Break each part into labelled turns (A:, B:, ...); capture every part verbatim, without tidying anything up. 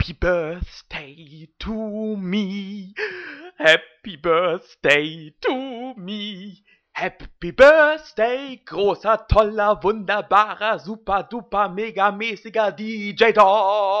A: Happy Birthday to me. Happy Birthday to me. Happy Birthday, großer, toller, wunderbarer, super, duper, mega, mäßiger D J Don.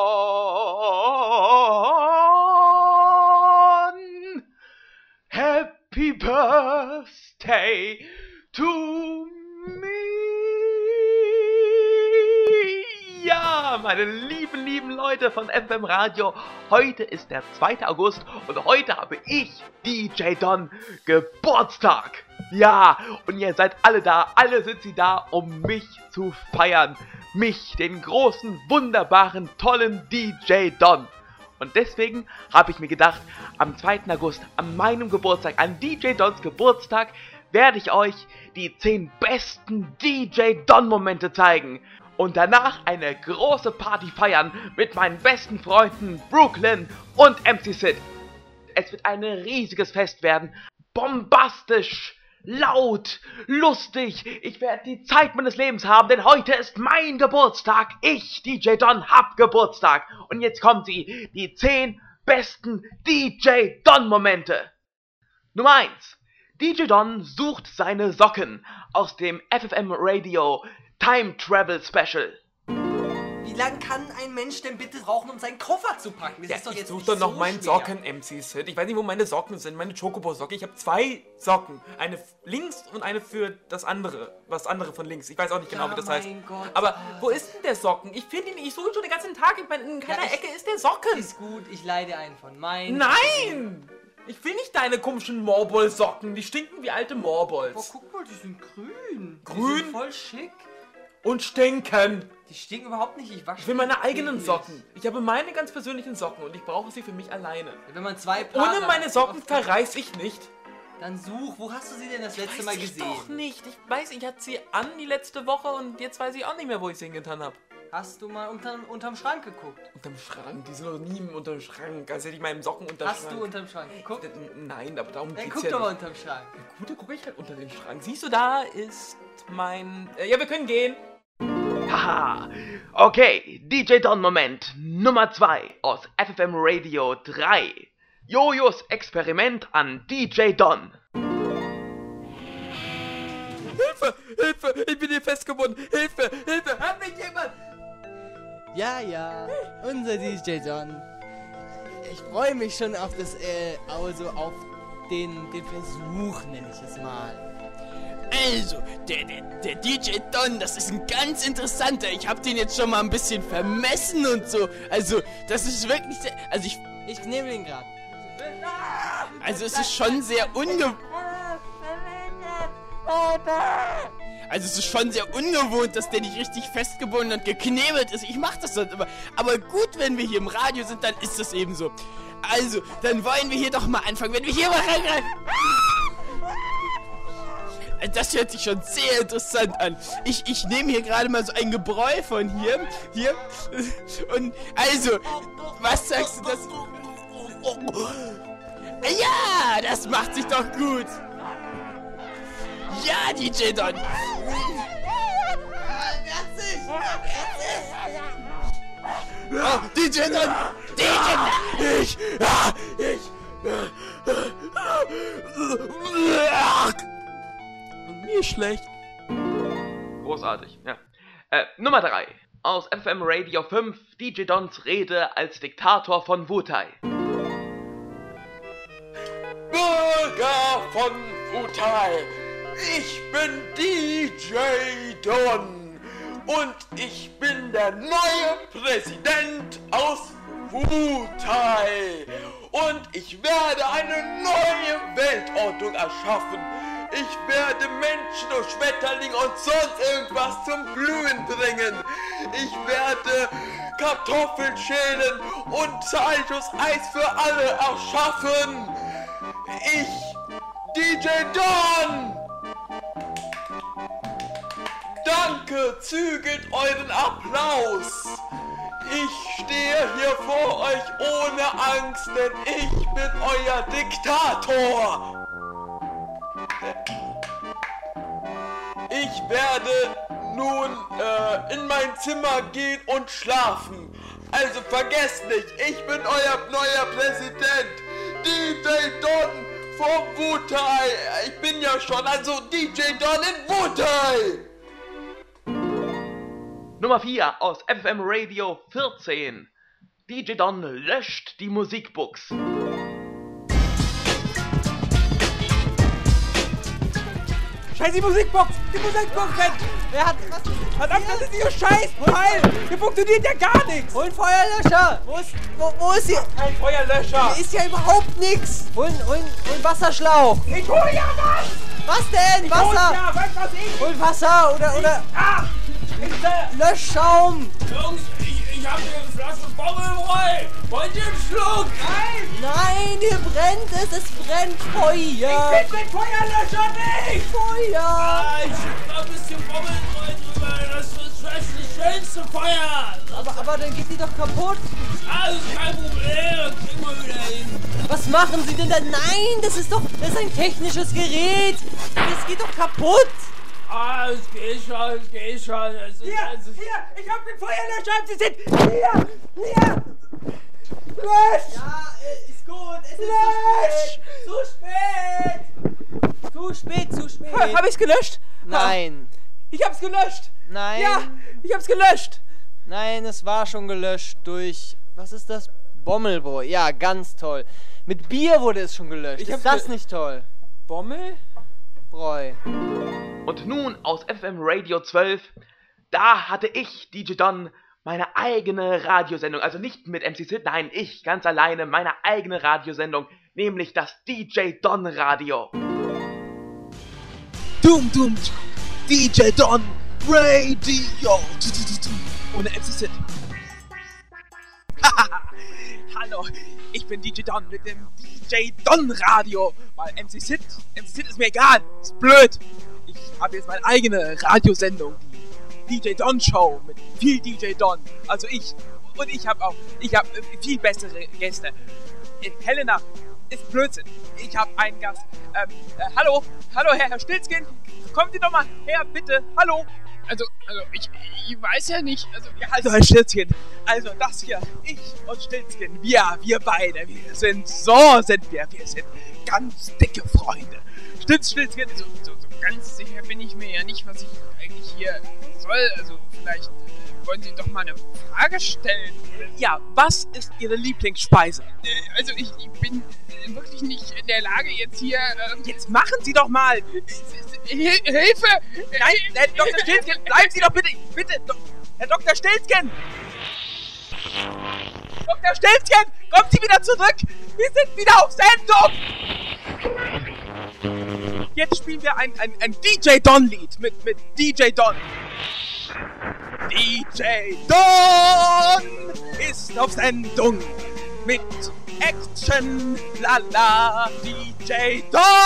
A: Happy Birthday to me. Ja, meine lieben, lieben Leute von F M Radio, heute ist der zweite August und heute habe ich, D J Don, Geburtstag. Ja, und ihr seid alle da, alle sind sie da, um mich zu feiern. Mich, den großen, wunderbaren, tollen D J Don. Und deswegen habe ich mir gedacht, am zweiten August, an meinem Geburtstag, an D J Dons Geburtstag, werde ich euch die zehn besten D J Don-Momente zeigen. Und danach eine große Party feiern mit meinen besten Freunden Brooklyn und M C Sid. Es wird ein riesiges Fest werden, bombastisch, laut, lustig. Ich werde die Zeit meines Lebens haben, denn heute ist mein Geburtstag. Ich, D J Don, hab Geburtstag. Und jetzt kommen sie, die zehn besten D J Don-Momente. Nummer eins. D J Don sucht seine Socken aus dem F F M Radio Time Travel Special.
B: Wie lange kann ein Mensch denn bitte brauchen, um seinen Koffer zu packen? Das
C: Ja,
B: ist doch
C: ich
B: jetzt
C: suche
B: nicht
C: doch noch
B: so
C: meinen
B: schwer.
C: Socken, M C Sid. Ich weiß nicht, wo meine Socken sind, meine Chocobo-Socke. Ich habe zwei Socken. Eine f- links und eine für das andere. Was andere von links. Ich weiß auch nicht genau,
B: Ja,
C: wie das
B: mein
C: heißt.
B: Gott.
C: Aber wo ist denn der Socken? Ich finde ihn, ich suche ihn schon den ganzen Tag. Ich meine, in keiner
B: Ja, ich-
C: Ecke ist der Socken.
B: Ist gut, ich leide einen von. Mein
C: Nein! Ich will nicht deine komischen Morbol-Socken. Die stinken wie alte
B: Boah,
C: Morbols.
B: guck mal, die sind grün. Die
C: Grün?
B: sind voll schick.
C: Und stinken.
B: Die stinken überhaupt nicht, ich wasche
C: Ich will meine eigenen
B: täglich.
C: Socken. Ich habe meine ganz persönlichen Socken und ich brauche sie für mich alleine.
B: Wenn man zwei Paare
C: Ohne meine Socken
B: auf-
C: verreiß ich nicht.
B: Dann such, wo hast du sie denn das letzte
C: Weiß
B: Mal
C: ich
B: gesehen?
C: doch nicht. Ich weiß, ich hatte sie an die letzte Woche und jetzt weiß ich auch nicht mehr, wo ich sie hingetan habe.
B: Hast du mal unterm, unterm Schrank geguckt?
C: Unterm Schrank, die sind noch nie unterm Schrank. Also hätte ich meinen Socken unterm
B: Hast
C: Schrank.
B: du unterm Schrank geguckt?
C: D- Nein, aber darum
B: Dann
C: geht's
B: guck
C: ja
B: doch mal
C: nicht.
B: unterm Schrank.
C: Gut, dann gucke ich halt unter den Schrank. Siehst du, da ist mein... Äh, ja, wir können gehen.
A: Haha, okay, D J Don Moment Nummer zwei aus F F M Radio drei. Jojos Experiment an D J Don.
C: Hilfe, Hilfe, ich bin hier festgebunden. Hilfe, Hilfe, hört mich jemand?
D: Ja, ja, unser D J Don. Ich freue mich schon auf das, äh, also auf den, den Versuch, nenne ich es mal. Also, der, der, der D J Don, das ist ein ganz interessanter. Ich habe den jetzt schon mal ein bisschen vermessen und so. Also, das ist wirklich sehr, also ich, ich nehme den gerade. Also, es ist schon sehr ungewohnt. Also es ist schon sehr ungewohnt, dass der nicht richtig festgebunden und geknebelt ist. Ich mach das sonst immer. Aber gut, wenn wir hier im Radio sind, dann ist das eben so. Also, dann wollen wir hier doch mal anfangen. Wenn wir hier mal reingreifen. Das hört sich schon sehr interessant an. Ich, ich nehme hier gerade mal so ein Gebräu von hier. Hier. Und also, was sagst du das? Ja, das macht sich doch gut. Ja, D J Don! Oh, D J Don! D J Don! Ich! Ah, ich! Und mir schlecht.
A: Großartig, ja. Äh, Nummer drei aus F F M Radio fünf, D J Dons Rede als Diktator von Wutai.
C: Bürger von Wutai, ich bin D J Don und ich bin der neue Präsident aus Wutai und ich werde eine neue Weltordnung erschaffen. Ich werde Menschen und Schmetterlinge und sonst irgendwas zum Blühen bringen. Ich werde Kartoffeln schälen und zahlreiches Eis für alle erschaffen. Ich, D J Don! Danke, zügelt euren Applaus! Ich stehe hier vor euch ohne Angst, denn ich bin euer Diktator! Ich werde nun äh, in mein Zimmer gehen und schlafen. Also vergesst nicht, ich bin euer neuer Präsident, D J Don vom Wutai. Ich bin ja schon, also D J Don in Wutai.
A: Nummer vier aus F M Radio vierzehn. D J Don löscht die Musikbox.
E: Scheiß die Musikbox! Die Musikbox weg!
D: Wer hat was?
E: Verdammt, das ist ihr Scheiß-Teil! Hier funktioniert ja gar nichts!
D: Hol einen Feuerlöscher! Wo ist, wo, wo ist hier?
E: Ein Feuerlöscher!
D: Hier ist ja überhaupt nichts! Hol, hol, hol einen Wasserschlauch!
E: Ich hol ja was!
D: Was denn?
E: Ich hol
D: Wasser!
E: ja, weißt was ich?
D: Hol Wasser oder, oder
E: Ah! Ich,
D: Löschschaum!
E: Jungs, ich, ich hab hier eine Flasche Bommelbräu! Wollt ihr einen Schluck? Nein!
D: Nein, hier brennt es! Es brennt Feuer!
E: Ich bin den Feuerlöscher nicht!
D: Feuer!
E: Ah, ich schieb mal ein bisschen Bommelbräu drüber. Das ist das schönste Feuer!
D: Aber, aber dann geht die doch kaputt!
E: Ah, das ist kein Problem, das kriegen wir wieder hin.
D: Was machen Sie denn da? Nein, das ist doch, das ist ein technisches Gerät! Das geht doch kaputt!
E: Ah, es geht schon, es geht schon. Es ist,
B: Hier,
E: es ist,
B: hier, ich hab den Feuerlöscher, Sie sind hier, hier. Lösch!
D: Ja, äh, ist gut, es
B: Lösch!
D: ist zu spät! Zu spät! Zu spät, zu
E: Ha,
D: spät!
E: hab ich's gelöscht?
D: Nein,
E: Ich hab's gelöscht!
D: nein,
E: Ja, ich hab's gelöscht!
D: nein, es war schon gelöscht durch, was ist das? Bommelbräu, ja, ganz toll. Mit Bier wurde es schon gelöscht,
E: Ich
D: ist
E: hab
D: das
E: ge-
D: nicht toll?
E: Bommel?
D: Bräu.
A: Und nun aus F M Radio zwölf, da hatte ich, D J Don, meine eigene Radiosendung. Also nicht mit M C Sid, nein, ich ganz alleine, meine eigene Radiosendung, nämlich das D J Don Radio.
F: Dum dum, D J Don Radio. Ohne M C Sid. Hallo, ich bin D J Don mit dem D J Don Radio. Weil M C Sid, M C Sid ist mir egal, ist blöd. Ich habe jetzt meine eigene Radiosendung, die D J Don Show mit viel D J Don. Also ich und ich habe auch, ich habe viel bessere Gäste. Äh, Helena ist Blödsinn. Ich habe einen Gast. Ähm, äh, hallo, hallo Herr, Herr Stilzkin, kommen Sie doch mal her, bitte. Hallo. Also, also ich, ich weiß ja nicht. Also, ja, also Herr Stilzkin, also das hier, ich und Stilzkin, wir, wir beide, wir sind, so sind wir, wir sind ganz dicke Freunde. Stimmt's, Stilzkin?
G: So, so, so ganz sicher bin ich mir ja nicht, was ich eigentlich hier soll. Also vielleicht äh, wollen Sie doch mal eine Frage stellen.
F: Ja, was ist Ihre Lieblingsspeise?
G: Äh, also ich, ich bin äh, wirklich nicht in der Lage jetzt hier... Ähm,
F: Jetzt machen Sie doch mal!
G: Hil Hilfe!
F: Nein, Herr Doktor Stilzkin, bleiben Sie doch bitte, bitte, Do Herr Doktor Stilzkin! Doktor Stilzkin, kommen Sie wieder zurück! Wir sind wieder auf Sendung! Jetzt spielen wir ein, ein, ein D J Don-Lied mit, mit D J Don. D J Don ist auf Sendung mit Action, lala, D J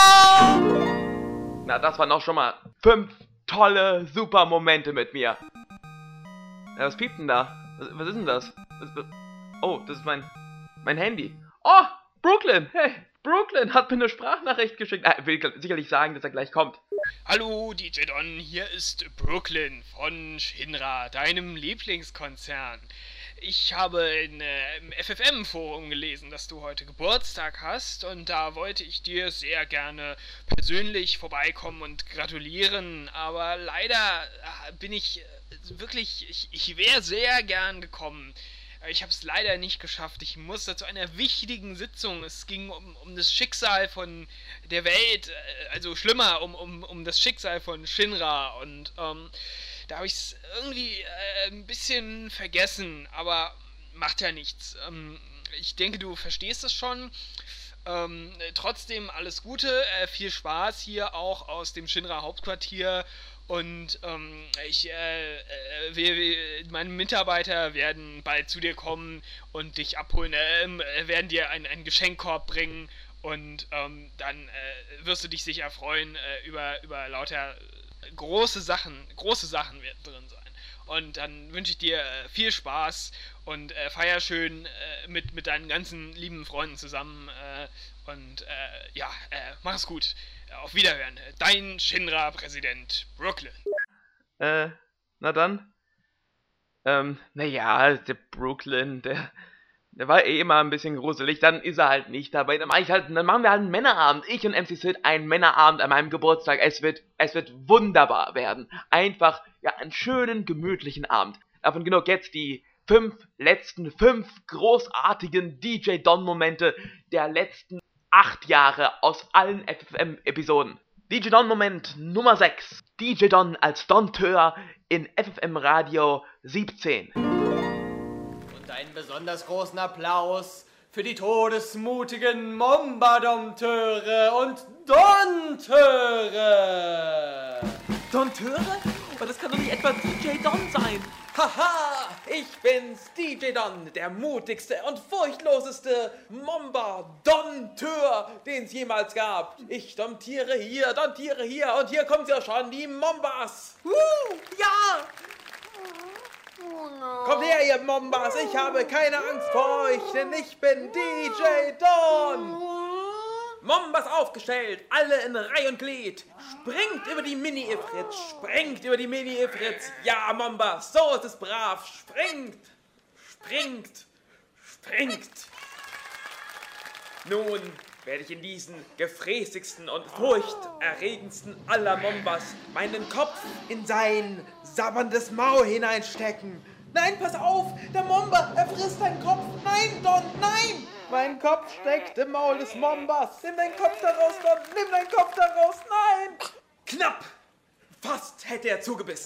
F: Don!
A: Na, das waren auch schon mal fünf tolle, super Momente mit mir. Ja, was piept denn da? Was, was ist denn das? Was, oh, das ist mein, mein Handy. Oh, Brooklyn! Hey, Brooklyn hat mir eine Sprachnachricht geschickt. Er will sicherlich sagen, dass er gleich kommt.
G: Hallo D J Don, hier ist Brooklyn von Shinra, deinem Lieblingskonzern. Ich habe in, äh, im F F M-Forum gelesen, dass du heute Geburtstag hast und da wollte ich dir sehr gerne persönlich vorbeikommen und gratulieren, aber leider äh, bin ich äh, wirklich, ich, ich wäre sehr gern gekommen. Ich habe es leider nicht geschafft. Ich musste zu einer wichtigen Sitzung. Es ging um, um das Schicksal von der Welt, also schlimmer, um, um, um das Schicksal von Shinra. Und ähm, da habe ich es irgendwie äh, ein bisschen vergessen, aber macht ja nichts. Ähm, ich denke, du verstehst es schon. Ähm, trotzdem alles Gute, äh, viel Spaß hier auch aus dem Shinra Hauptquartier. Und ähm, ich, äh, äh, wir, wir, meine Mitarbeiter werden bald zu dir kommen und dich abholen, äh, werden dir einen, einen Geschenkkorb bringen und ähm, dann äh, wirst du dich sicher freuen äh, über, über lauter große Sachen, große Sachen werden drin sein. Und dann wünsche ich dir äh, viel Spaß und äh, feier schön äh, mit, mit deinen ganzen lieben Freunden zusammen äh, und äh, ja, äh, mach es gut. Auf Wiederhören. Dein Shinra-Präsident, Brooklyn.
A: Äh, Na dann. Ähm, naja, der Brooklyn, der, der war eh immer ein bisschen gruselig, dann ist er halt nicht dabei. Dann mach ich halt, dann machen wir halt einen Männerabend. Ich und M C Sid einen Männerabend an meinem Geburtstag. Es wird, es wird wunderbar werden. Einfach, ja, einen schönen, gemütlichen Abend. Davon genug jetzt die fünf letzten, fünf großartigen D J Don-Momente der letzten acht Jahre aus allen F F M-Episoden. D J Don-Moment Nummer sechs. D J Don als Don-Tör in F F M Radio siebzehn.
B: Und einen besonders großen Applaus für die todesmutigen Mombadom-Töre und Don-Töre.
F: Don-Töre? Aber das kann doch nicht etwa D J Don sein.
C: Haha, ich bin's, D J Don, der mutigste und furchtloseste Momba-Don-Tör, den es jemals gab. Ich domtiere hier, domtiere hier und hier kommt ja schon, die Mombas.
B: Uh, ja!
C: Kommt her, ihr Mombas, ich habe keine Angst vor euch, denn ich bin D J Don. Mombas aufgestellt, alle in Reih und Glied. Springt über die Mini-Ifritz, springt über die Mini-Ifritz. Ja, Mombas, so ist es brav. Springt, springt, springt. Nun werde ich in diesen gefräßigsten und furchterregendsten aller Mombas meinen Kopf in sein sabberndes Maul hineinstecken. Nein, pass auf, der Momba, er frisst deinen Kopf. Nein, Don, nein! Mein Kopf steckt im Maul des Mombas. Nimm deinen Kopf da raus, Don, nimm deinen Kopf da raus, nein! Knapp! Fast hätte er zugebissen.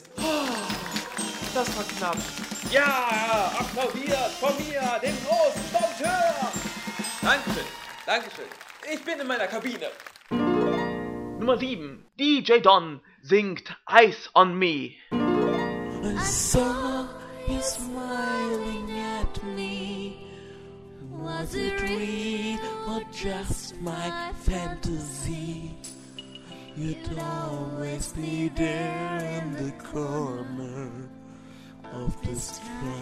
F: Das war knapp.
C: Ja, applaudiert von mir, dem großen Dompteur! Dankeschön, Dankeschön. Ich bin in meiner Kabine.
A: Nummer sieben. D J Don singt Eyes on Me.
E: I saw you smiling at me. Was it real or just my fantasy? You'd always be there in the corner of this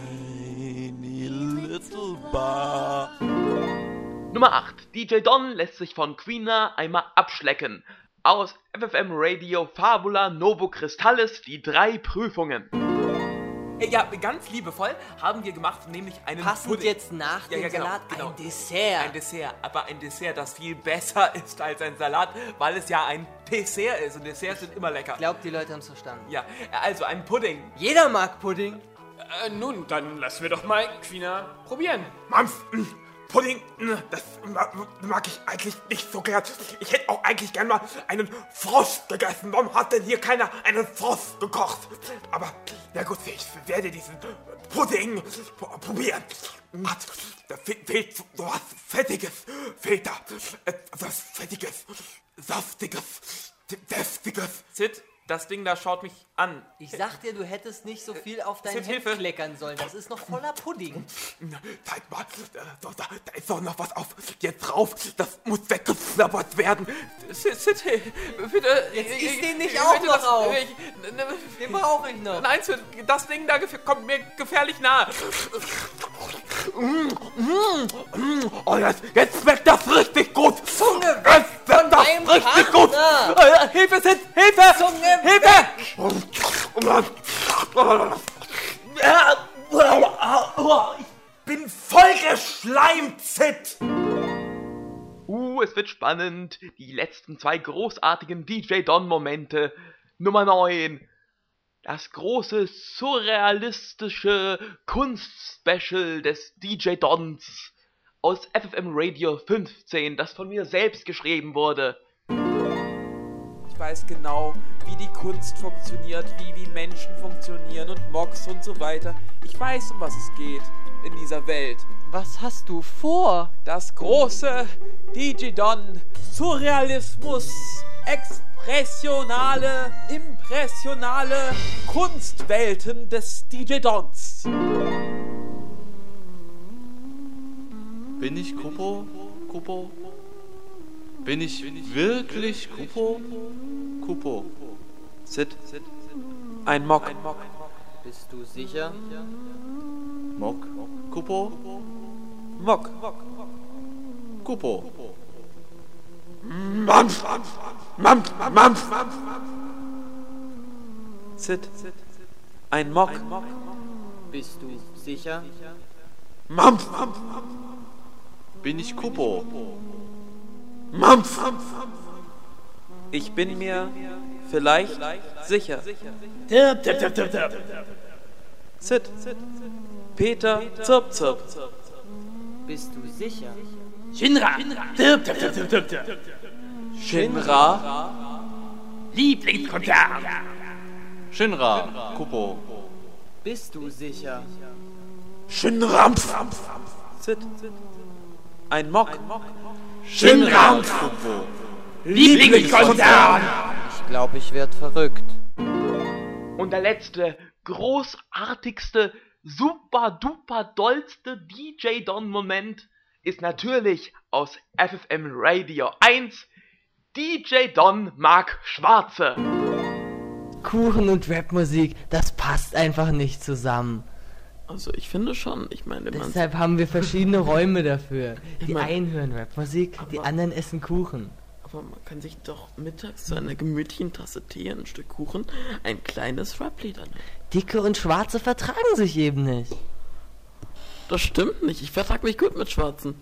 E: tiny little bar.
A: Nummer acht. D J Don lässt sich von Queener einmal abschlecken. Aus F F M Radio Fabula Novo Crystallis die drei Prüfungen.
F: Ja, ganz liebevoll haben wir gemacht, nämlich einen
B: Passend
F: Pudding.
B: jetzt nach
F: Ja,
B: dem
F: ja, genau,
B: Salat
F: genau.
B: ein Dessert.
F: Ein Dessert, aber ein Dessert, das viel besser ist als ein Salat, weil es ja ein Dessert ist und Desserts sind immer lecker.
B: Ich glaube, die Leute haben es verstanden.
F: Ja, also ein Pudding.
B: Jeder mag Pudding.
G: Äh, nun, dann lassen wir doch mal Quina probieren.
C: Mampf, Pudding, das mag ich eigentlich nicht so gern. Ich hätte auch eigentlich gern mal einen Frosch gegessen. Warum hat denn hier keiner einen Frosch gekocht? Aber, na gut, ich werde diesen Pudding probieren. Da fehlt so was Fettiges. Fehlt da. Etwas Fettiges, Saftiges, Deftiges.
F: Sid, das Ding da schaut mich an.
B: Ich sag dir, du hättest nicht so viel auf dein
F: Sid,
B: Hemd
F: Hilfe.
B: kleckern sollen. Das ist noch voller Pudding.
C: Zeig mal, da, da, da ist doch noch was auf. Jetzt drauf, das muss weggeflabbert werden.
F: Sid, Sid, bitte.
B: Jetzt
F: ich-
B: isst den nicht
F: ich-
B: auch
F: bitte,
B: noch
F: das-
B: auf.
F: Ich, ne,
B: Den brauche ich noch.
F: nein, Sid, das Ding da gef- kommt mir gefährlich nahe.
C: Oh, jetzt, jetzt schmeckt das richtig gut.
B: Zunge
C: Jetzt
B: weg
C: schmeckt das
B: meinem
C: richtig gut.
B: Partner.
F: Äh, Hilfe, Sid, Hilfe!
B: Zunge
F: Hilfe!
C: Ich bin voll geschleimt, Sid.
A: Uh, es wird spannend. Die letzten zwei großartigen D J Don-Momente. Nummer neun. Das große surrealistische Kunstspecial des D J Dons aus F F M Radio fünfzehn, das von mir selbst geschrieben wurde.
F: Ich weiß genau, wie die Kunst funktioniert, wie, wie Menschen funktionieren und Mocks und so weiter. Ich weiß, um was es geht in dieser Welt.
B: Was hast du vor?
F: Das große D J Don Surrealismus, expressionale, impressionale Kunstwelten des D J Dons.
H: Bin ich Kupo? Kupo? Bin ich wirklich Kupo? Kupo. Sid.
F: Ein Mock.
B: Bist du sicher?
H: Mock. Kupo?
F: Mock.
H: Kupo.
C: Mampf, Mampf, Mampf.
F: Sid.
C: ein Mock.
D: Bist du sicher?
C: Mampf,
H: Bin ich Kupo?
C: Mampf. Ich bin mir vielleicht sicher.
E: Tirp, tirp, tirp, tirp, tirp.
C: Sid, Peter, Zirp, Zirp.
D: Bist du sicher?
E: Shinra. Tirp, tirp, tirp, tirp, tirp, tirp.
C: Shinra,
E: Lieblingskonzern.
H: Shinra, Kupo.
D: Bist du sicher?
C: Shinrampf. Sid, ein Mock.
E: Shinrampf.
H: Kupo.
E: Lieblingskonzern.
D: Ich glaube, ich werde verrückt.
A: Und der letzte, großartigste, super duper dollste D J Don Moment ist natürlich aus F F M Radio eins. D J Don mag Schwarze.
D: Kuchen und Rapmusik, das passt einfach nicht zusammen.
C: Also ich finde schon, ich meine, man,
D: Deshalb haben wir verschiedene Räume dafür. Die
C: mein-
D: einen hören Rapmusik, die
C: Aber-
D: anderen essen Kuchen.
C: aber man kann sich doch mittags zu einer gemütlichen Tasse Tee, ein Stück Kuchen, ein kleines Rap-Lied anhören.
D: Dicke und Schwarze vertragen sich eben nicht.
C: Das stimmt nicht, ich vertrag mich gut mit Schwarzen.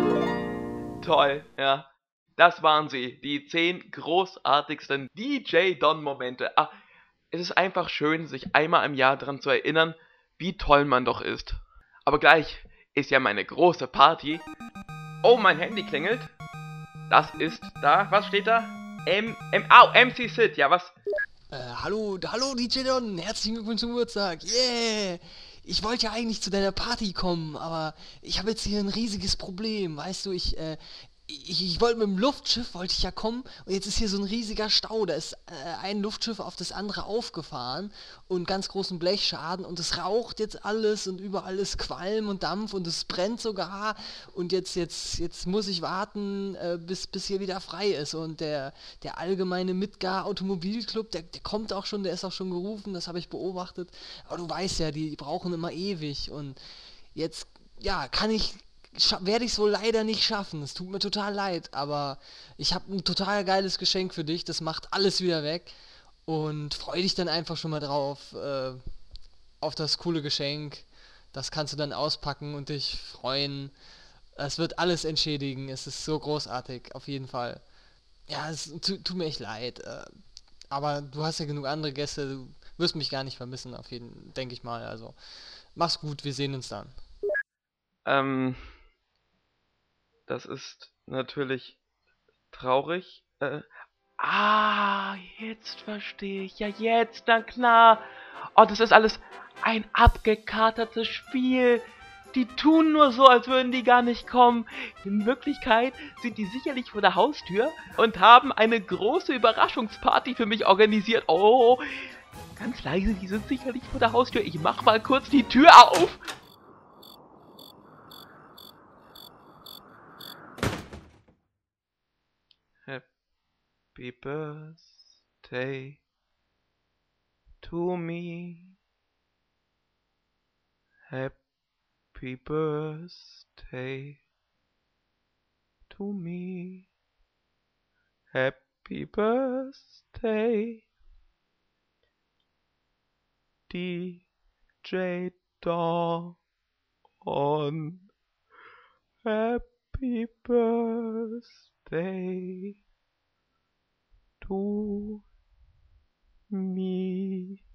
A: Toll, ja. Das waren sie, die zehn großartigsten D J Don Momente. Ah, es ist einfach schön, sich einmal im Jahr daran zu erinnern, wie toll man doch ist. Aber gleich ist ja meine große Party. Oh, mein Handy klingelt. Das ist da, was steht da? M, M, au, M C Sid, ja, was?
I: Äh, hallo, hallo D J Don, herzlichen Glückwunsch zum Geburtstag, yeah! Ich wollte ja eigentlich zu deiner Party kommen, aber ich habe jetzt hier ein riesiges Problem, weißt du, ich, äh, ich, ich wollte mit dem Luftschiff, wollte ich ja kommen, und jetzt ist hier so ein riesiger Stau, da ist äh, ein Luftschiff auf das andere aufgefahren und ganz großen Blechschaden und es raucht jetzt alles und überall ist Qualm und Dampf und es brennt sogar und jetzt, jetzt, jetzt muss ich warten, äh, bis, bis hier wieder frei ist und der, der allgemeine Midgar Automobilclub, der, der kommt auch schon, der ist auch schon gerufen, das habe ich beobachtet, aber du weißt ja, die, die brauchen immer ewig und jetzt, ja, kann ich werde ich es wohl leider nicht schaffen. Es tut mir total leid, aber ich habe ein total geiles Geschenk für dich. Das macht alles wieder weg. Und freu dich dann einfach schon mal drauf, äh, auf das coole Geschenk. Das kannst du dann auspacken und dich freuen. Es wird alles entschädigen. Es ist so großartig, auf jeden Fall. Ja, es tu- tut mir echt leid. Äh, aber du hast ja genug andere Gäste. Du wirst mich gar nicht vermissen, auf jeden, denke ich mal. Also, mach's gut, wir sehen uns dann.
A: Ähm, das ist natürlich traurig. Äh, ah, jetzt verstehe ich. Ja, jetzt, na klar. Oh, das ist alles ein abgekatertes Spiel. Die tun nur so, als würden die gar nicht kommen. In Wirklichkeit sind die sicherlich vor der Haustür und haben eine große Überraschungsparty für mich organisiert. Oh, ganz leise, die sind sicherlich vor der Haustür. Ich mach mal kurz die Tür auf. Happy birthday to me. Happy birthday to me. Happy birthday, D J Don. Happy birthday to me.